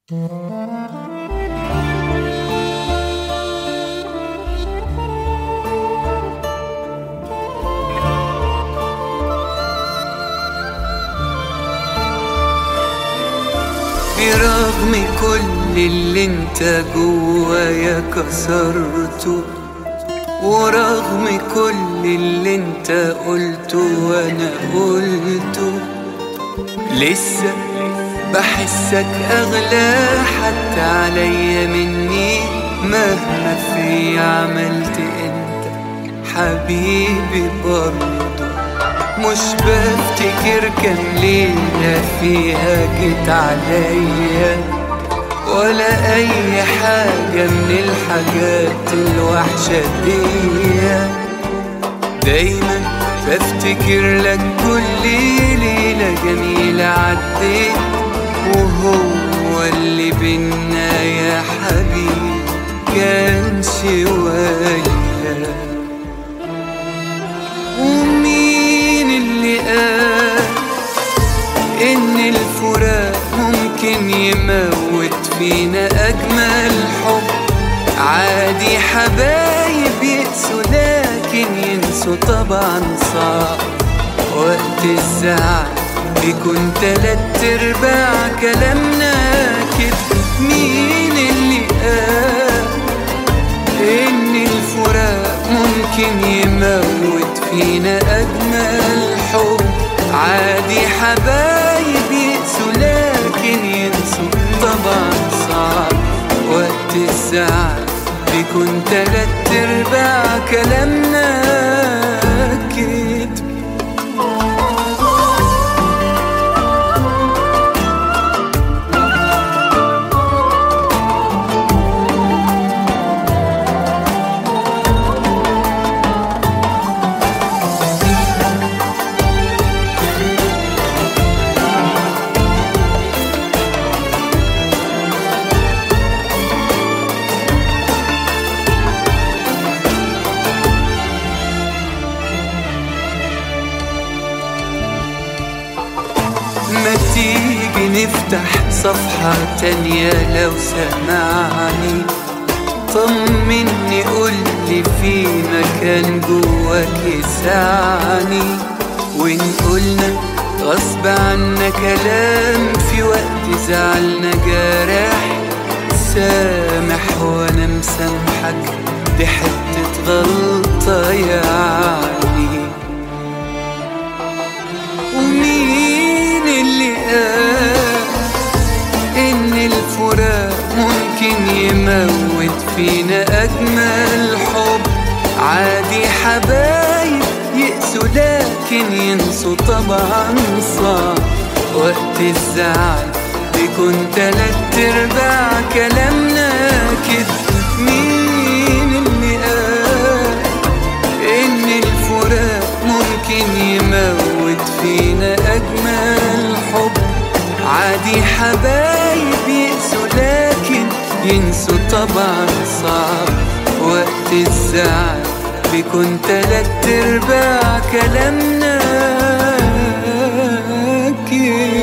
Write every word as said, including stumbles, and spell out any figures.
برغم كل اللي انت جوايا كسرته، ورغم كل اللي انت قلته وانا قلته، لسه بحسك اغلى حتى عليا مني. مهما في عملت انت حبيبي برضه، مش بفتكر كام ليلة فيها جيت عليا، ولا اي حاجة من الحاجات الوحشة دي. دايما بفتكر لك كل ليلة جميلة عديت، وهو اللي بينا يا حبيبي كان شوية. ومين اللي قال إن الفراق ممكن يموت فينا أجمل حب؟ عادي حبايب يقسوا لكن ينسوا طبعا صعب. وقت الزعل بيكون تلات ارباع كلامنا كده. مين اللي قال إن الفراق ممكن يموت فينا أجمل حب؟ عادي حبايب يقسوا لكن ينسوا طبعا صعب. وقت الزعل بيكون تلات ارباع كلامنا كده. ما تيجي نفتح صفحة تانية لو سمعني، طمني قولي في مكان جواك يسعني. وإن قلنا غصب عنا كلام في وقت زعلنا جارح، سامح وانا مسامحك دي حتة غلطة يعني. ومين اللي قال إن الفراق ممكن يموت فينا أجمل حب؟ عادي حبايب يقسوا لكن ينسوا طبعا صعب. وقت الزعل بيكون تلات ارباع كلامنا كده. مين اللي قال إن الفراق ممكن يموت فينا أجمل حب؟ عادي حبايب يقسوا لكن ينسوا طبعا صعب. وقت الزعل بيكون تلات ارباع كلامنا كده.